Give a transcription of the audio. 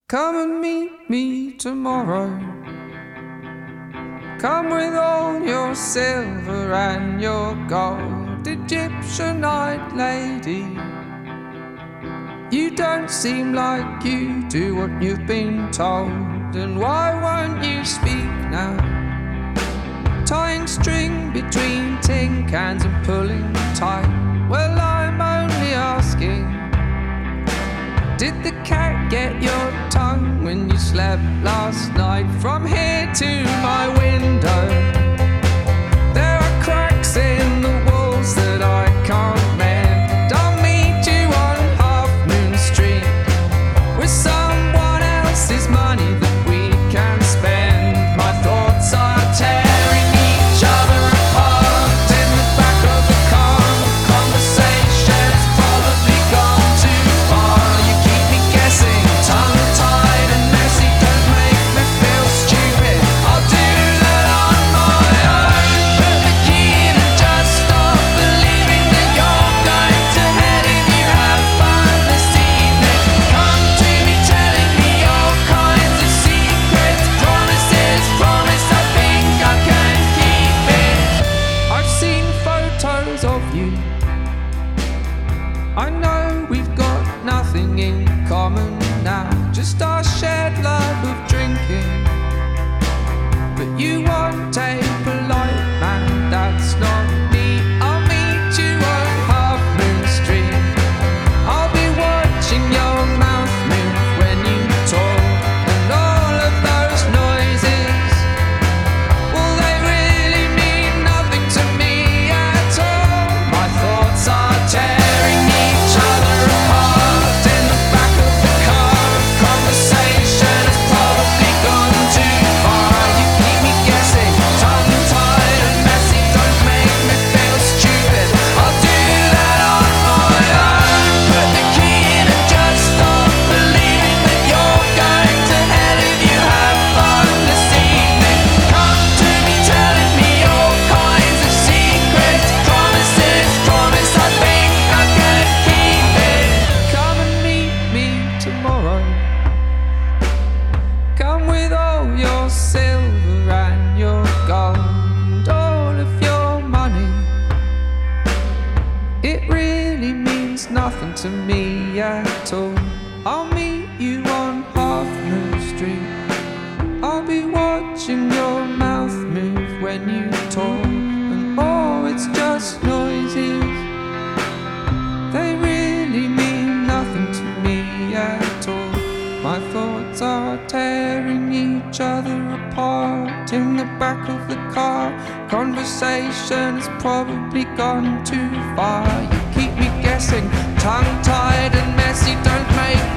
Come and meet me tomorrow. Come with all your silver and your gold, Egyptianite lady. You don't seem like you do what you've been told. And why won't you speak now? Tying string between tin cans and pulling tight. Well, I'm only asking, did the cat get your tongue when you slept last night? From here to my window, there are cracks in the walls that I can't mend. I'll meet you on Half Moon Street with someone else's money that we can spend. My thoughts are tearing each other apart in the back of the car. Conversation's probably gone too far. You keep me guessing, tongue-tied and messy. Don't make me feel stupid. I'll do that on my own. Put the key in and just stop believing that you're going to head if you have fun this evening. Come to me telling me all kinds of secrets, promises, promise I think I can keep it. I've seen photos of you. I know we've got nothing in common now, just our shared love of drinking. But you want a polite man, that's not me. I'll meet you on Half Moon Street. I'll be watching your mouth move when you talk. And all of those noises, well, they really mean nothing to me at all. My thoughts are tearing each other apart in the back of the car. Conversation has probably gone too far. You keep me guessing, tongue-tied and messy. Don't make me feel stupid. I'll do that on my own. Put the key in and just stop believing that you're going to hell if you have fun this evening. Come to me telling me all kinds of secrets, promises, promise I think I can keep it. Come and meet me tomorrow. Come with all your silver and your gold, all of your money. It really means nothing to me at all. I'll meet you on Half Moon Street. I'll be watching your mouth move when you talk. And oh, it's just noises. They really mean nothing to me at all. My thoughts are tearing each other apart in the back of the car. Conversation has probably gone too far. You keep me guessing, tongue-tied and messy. Don't make